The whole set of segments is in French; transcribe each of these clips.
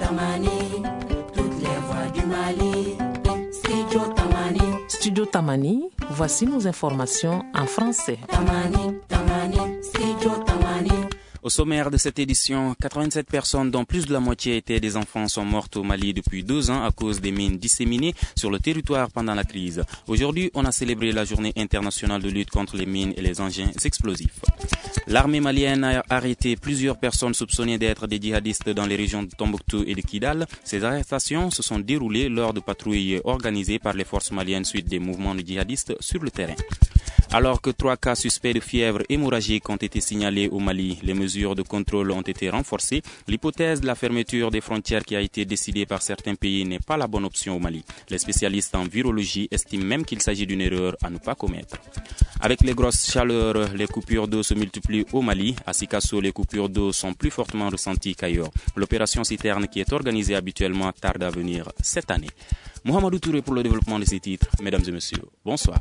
Tamani, toutes les voix du Mali. Studio Tamani. Studio Tamani, voici nos informations en français. Tamani, Tamani, Studio Tamani. Au sommaire de cette édition, 87 personnes, dont plus de la moitié étaient des enfants, sont mortes au Mali depuis 2 ans à cause des mines disséminées sur le territoire pendant la crise. Aujourd'hui, on a célébré la journée internationale de lutte contre les mines et les engins explosifs. L'armée malienne a arrêté plusieurs personnes soupçonnées d'être des djihadistes dans les régions de Tombouctou et de Kidal. Ces arrestations se sont déroulées lors de patrouilles organisées par les forces maliennes suite des mouvements de djihadistes sur le terrain. Alors que 3 cas suspects de fièvre hémorragique ont été signalés au Mali, les mesures de contrôle ont été renforcées. L'hypothèse de la fermeture des frontières qui a été décidée par certains pays n'est pas la bonne option au Mali. Les spécialistes en virologie estiment même qu'il s'agit d'une erreur à ne pas commettre. Avec les grosses chaleurs, les coupures d'eau se multiplient au Mali. À Sikasso, les coupures d'eau sont plus fortement ressenties qu'ailleurs. L'opération citerne qui est organisée habituellement tarde à venir cette année. Mohamedou Touré pour le développement de ces titres. Mesdames et messieurs, bonsoir.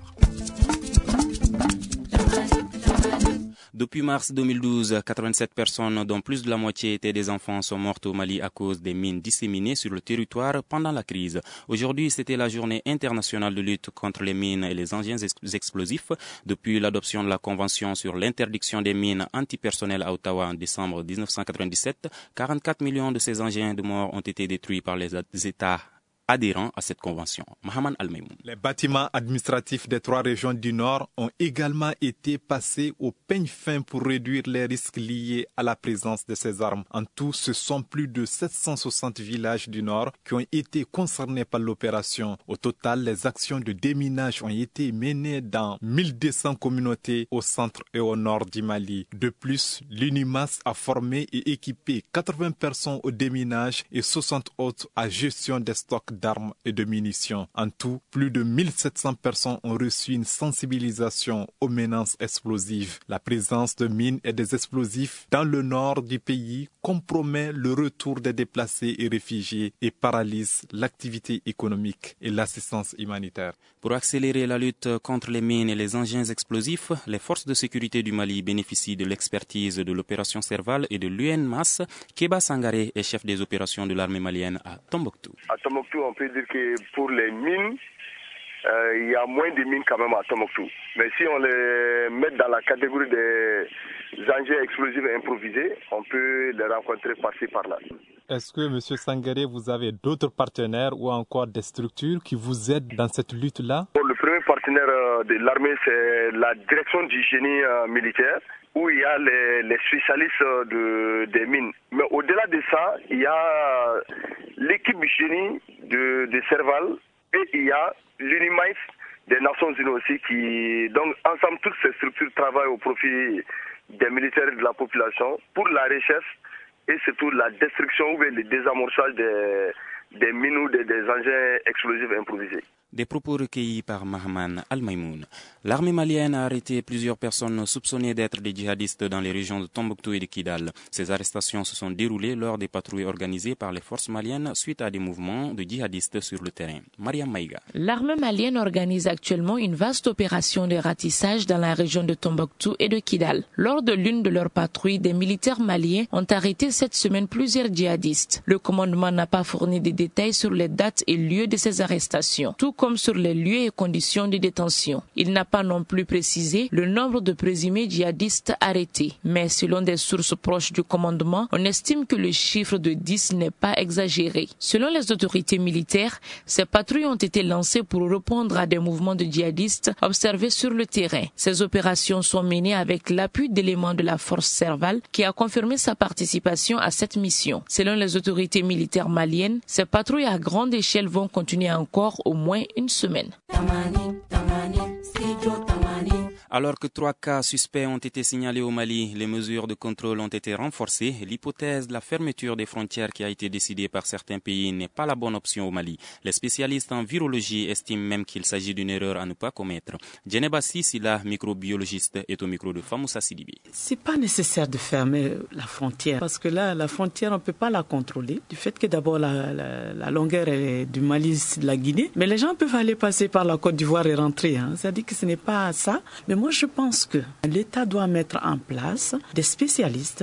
Depuis mars 2012, 87 personnes, dont plus de la moitié étaient des enfants, sont mortes au Mali à cause des mines disséminées sur le territoire pendant la crise. Aujourd'hui, c'était la journée internationale de lutte contre les mines et les engins explosifs. Depuis l'adoption de la Convention sur l'interdiction des mines antipersonnelles à Ottawa en décembre 1997, 44 millions de ces engins de mort ont été détruits par les États adhérents à cette convention. Mohamed Al-Maïmoun. Les bâtiments administratifs des 3 régions du Nord ont également été passés au peigne fin pour réduire les risques liés à la présence de ces armes. En tout, ce sont plus de 760 villages du Nord qui ont été concernés par l'opération. Au total, les actions de déminage ont été menées dans 1200 communautés au centre et au nord du Mali. De plus, l'UNIMAS a formé et équipé 80 personnes au déminage et 60 autres à gestion des stocks d'armes et de munitions. En tout, plus de 1700 personnes ont reçu une sensibilisation aux menaces explosives. La présence de mines et des explosifs dans le nord du pays compromet le retour des déplacés et réfugiés et paralyse l'activité économique et l'assistance humanitaire. Pour accélérer la lutte contre les mines et les engins explosifs, les forces de sécurité du Mali bénéficient de l'expertise de l'opération Serval et de l'UNMAS. Keba Sangaré est chef des opérations de l'armée malienne à Tombouctou. À Tombouctou, on peut dire que pour les mines, il y a moins de mines quand même à Tombouctou. Mais si on les met dans la catégorie des engins explosifs improvisés, on peut les rencontrer par-ci par-là. Est-ce que, M. Sangaré, vous avez d'autres partenaires ou encore des structures qui vous aident dans cette lutte-là? Le premier partenaire de l'armée, c'est la direction du génie militaire, où il y a les spécialistes des mines. Mais au-delà de ça, il y a l'équipe du génie de Serval et il y a l'UNIMAS des Nations Unies aussi qui, donc ensemble, toutes ces structures travaillent au profit des militaires et de la population pour la recherche et surtout la destruction ou le désamorçage des mines ou des engins explosifs improvisés. Des propos recueillis par Mohamed Al-Maïmoun. L'armée malienne a arrêté plusieurs personnes soupçonnées d'être des djihadistes dans les régions de Tombouctou et de Kidal. Ces arrestations se sont déroulées lors des patrouilles organisées par les forces maliennes suite à des mouvements de djihadistes sur le terrain. Mariam Maïga. L'armée malienne organise actuellement une vaste opération de ratissage dans la région de Tombouctou et de Kidal. Lors de l'une de leurs patrouilles, des militaires maliens ont arrêté cette semaine plusieurs djihadistes. Le commandement n'a pas fourni des détails sur les dates et lieux de ces arrestations, tout comme sur les lieux et conditions de détention. Il n'a pas non plus précisé le nombre de présumés djihadistes arrêtés. Mais selon des sources proches du commandement, on estime que le chiffre de 10 n'est pas exagéré. Selon les autorités militaires, ces patrouilles ont été lancées pour répondre à des mouvements de djihadistes observés sur le terrain. Ces opérations sont menées avec l'appui d'éléments de la force Serval qui a confirmé sa participation à cette mission. Selon les autorités militaires maliennes, ces patrouilles à grande échelle vont continuer encore au moins une semaine. Alors que 3 cas suspects ont été signalés au Mali, les mesures de contrôle ont été renforcées. L'hypothèse de la fermeture des frontières qui a été décidée par certains pays n'est pas la bonne option au Mali. Les spécialistes en virologie estiment même qu'il s'agit d'une erreur à ne pas commettre. Djeneba Sissila, microbiologiste, est au micro de Famoussa Sidibi. C'est pas nécessaire de fermer la frontière parce que là, la frontière, on peut pas la contrôler. Du fait que d'abord la longueur est du Mali, c'est de la Guinée, mais les gens peuvent aller passer par la Côte d'Ivoire et rentrer. C'est-à-dire que ce n'est pas ça. Mais moi, je pense que l'État doit mettre en place des spécialistes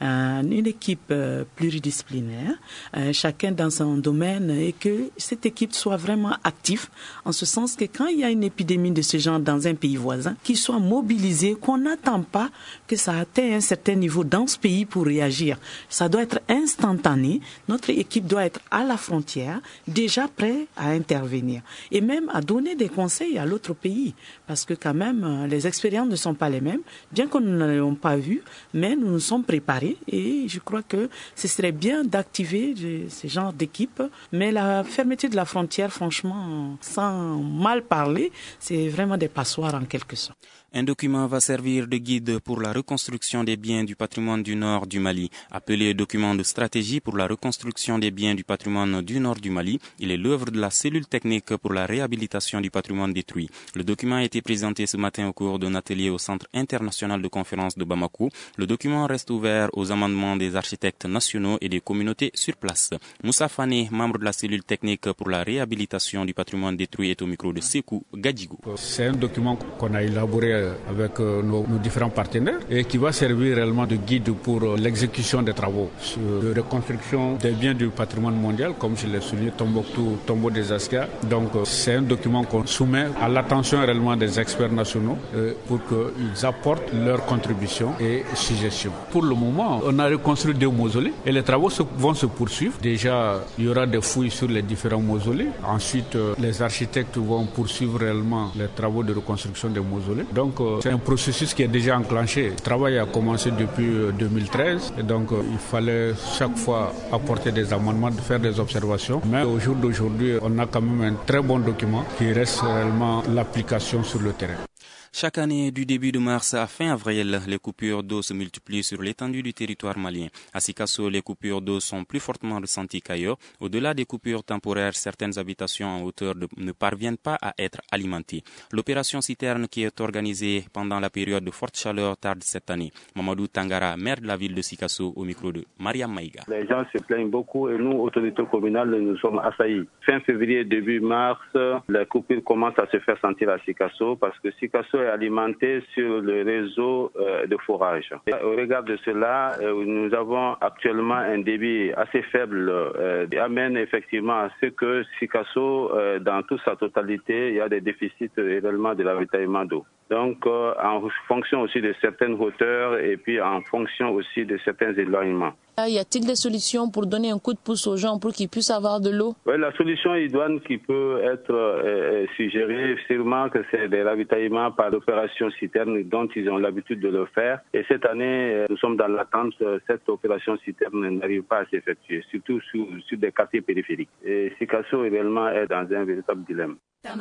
une équipe pluridisciplinaire, chacun dans son domaine, et que cette équipe soit vraiment active, en ce sens que quand il y a une épidémie de ce genre dans un pays voisin, qu'ils soient mobilisés, qu'on n'attend pas que ça atteigne un certain niveau dans ce pays pour réagir. Ça doit être instantané. Notre équipe doit être à la frontière, déjà prêt à intervenir et même à donner des conseils à l'autre pays, parce que quand même les expériences ne sont pas les mêmes, bien qu'on ne l'ayons pas vu, mais nous nous sommes préparés et je crois que ce serait bien d'activer ce genre d'équipe. Mais la fermeture de la frontière, franchement, sans mal parler, c'est vraiment des passoires en quelque sorte. Un document va servir de guide pour la reconstruction des biens du patrimoine du nord du Mali. Appelé document de stratégie pour la reconstruction des biens du patrimoine du nord du Mali, il est l'œuvre de la cellule technique pour la réhabilitation du patrimoine détruit. Le document a été présenté ce matin au cours d'un atelier au Centre international de conférence de Bamako. Le document reste ouvert aux amendements des architectes nationaux et des communautés sur place. Moussa Fane, membre de la cellule technique pour la réhabilitation du patrimoine détruit, est au micro de Sekou Gadjigo. C'est un document qu'on a élaboré avec nos différents partenaires et qui va servir réellement de guide pour l'exécution des travaux de reconstruction des biens du patrimoine mondial, comme je l'ai souligné, Tombouctou, Tombeau des Askia. Donc c'est un document qu'on soumet à l'attention réellement des experts nationaux pour qu'ils apportent leur contribution et suggestions. Pour le moment, on a reconstruit 2 mausolées et les travaux vont se poursuivre. Déjà, il y aura des fouilles sur les différents mausolées. Ensuite, les architectes vont poursuivre réellement les travaux de reconstruction des mausolées. Donc, c'est un processus qui est déjà enclenché. Le travail a commencé depuis 2013 et donc il fallait chaque fois apporter des amendements, faire des observations. Mais au jour d'aujourd'hui, on a quand même un très bon document qui reste réellement l'application sur le terrain. Chaque année, du début de mars à fin avril, les coupures d'eau se multiplient sur l'étendue du territoire malien. À Sikasso, les coupures d'eau sont plus fortement ressenties qu'ailleurs. Au-delà des coupures temporaires, certaines habitations en hauteur ne parviennent pas à être alimentées. L'opération citerne qui est organisée pendant la période de forte chaleur tarde cette année. Mamadou Tangara, maire de la ville de Sikasso, au micro de Mariam Maïga. Les gens se plaignent beaucoup et nous, autorités communales, nous sommes assaillis. Fin février, début mars, les coupures commencent à se faire sentir à Sikasso parce que Sikasso est alimenté sur le réseau de forage. Et au regard de cela, nous avons actuellement un débit assez faible qui amène effectivement à ce que Sikasso, dans toute sa totalité, il y a des déficits réellement de l'avitaillement d'eau. Donc, en fonction aussi de certaines hauteurs et puis en fonction aussi de certains éloignements. Y a-t-il des solutions pour donner un coup de pouce aux gens pour qu'ils puissent avoir de l'eau? Oui, la solution idoine qui peut être suggérée, sûrement que c'est des ravitaillements par opération citerne dont ils ont l'habitude de le faire. Et cette année, nous sommes dans l'attente que cette opération citerne n'arrive pas à s'effectuer, surtout sur des quartiers périphériques. Et Sikasso réellement est dans un véritable dilemme.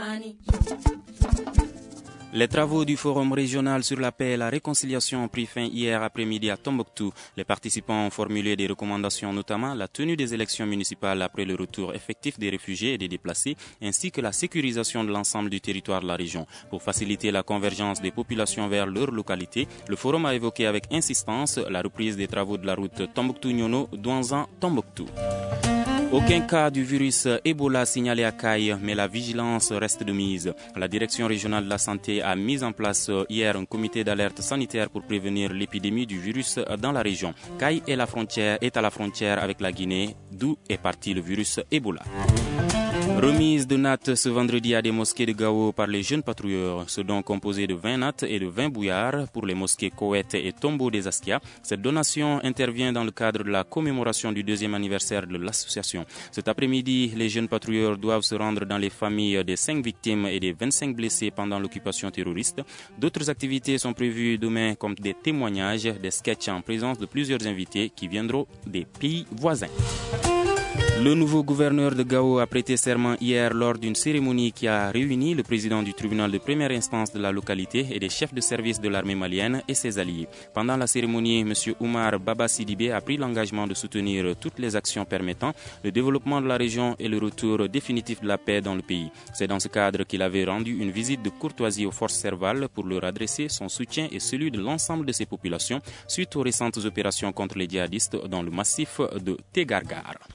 Les travaux du Forum régional sur la paix et la réconciliation ont pris fin hier après-midi à Tombouctou. Les participants ont formulé des recommandations, notamment la tenue des élections municipales après le retour effectif des réfugiés et des déplacés, ainsi que la sécurisation de l'ensemble du territoire de la région. Pour faciliter la convergence des populations vers leur localité, le Forum a évoqué avec insistance la reprise des travaux de la route Tombouctou-Nyono-Douanzan-Tombouctou. Aucun cas du virus Ebola signalé à Caille, mais la vigilance reste de mise. La direction régionale de la santé a mis en place hier un comité d'alerte sanitaire pour prévenir l'épidémie du virus dans la région. Caille est à la frontière avec la Guinée, d'où est parti le virus Ebola. Remise de nattes ce vendredi à des mosquées de Gao par les jeunes patrouilleurs. Ce don composé de 20 nattes et de 20 bouillards pour les mosquées Koweït et Tombeau des Askia. Cette donation intervient dans le cadre de la commémoration du 2e anniversaire de l'association. Cet après-midi, les jeunes patrouilleurs doivent se rendre dans les familles des 5 victimes et des 25 blessés pendant l'occupation terroriste. D'autres activités sont prévues demain comme des témoignages, des sketchs en présence de plusieurs invités qui viendront des pays voisins. Le nouveau gouverneur de Gao a prêté serment hier lors d'une cérémonie qui a réuni le président du tribunal de première instance de la localité et des chefs de service de l'armée malienne et ses alliés. Pendant la cérémonie, M. Oumar Baba Sidibé a pris l'engagement de soutenir toutes les actions permettant le développement de la région et le retour définitif de la paix dans le pays. C'est dans ce cadre qu'il avait rendu une visite de courtoisie aux forces servales pour leur adresser son soutien et celui de l'ensemble de ses populations suite aux récentes opérations contre les djihadistes dans le massif de Tegargar.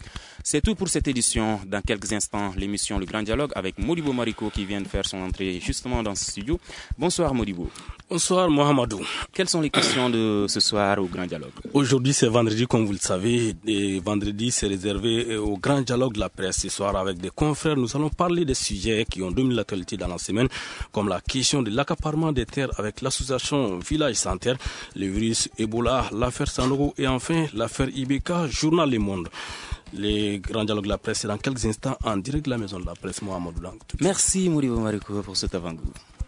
C'est tout pour cette édition. Dans quelques instants, l'émission Le Grand Dialogue avec Modibo Mariko qui vient de faire son entrée justement dans ce studio. Bonsoir Modibo. Bonsoir Mohamedou. Quelles sont les questions de ce soir au Grand Dialogue? Aujourd'hui c'est vendredi comme vous le savez, et vendredi c'est réservé au Grand Dialogue de la presse. Ce soir avec des confrères, nous allons parler des sujets qui ont dominé l'actualité dans la semaine, comme la question de l'accaparement des terres avec l'association Village Sans Terre, le virus Ebola, l'affaire Sanogo et enfin l'affaire Ibeka, journal Le Monde. Les grands dialogues de la presse, c'est dans quelques instants en direct de la maison de la presse, Mohamedou. Merci Modibo Mariko pour cet avant-goût.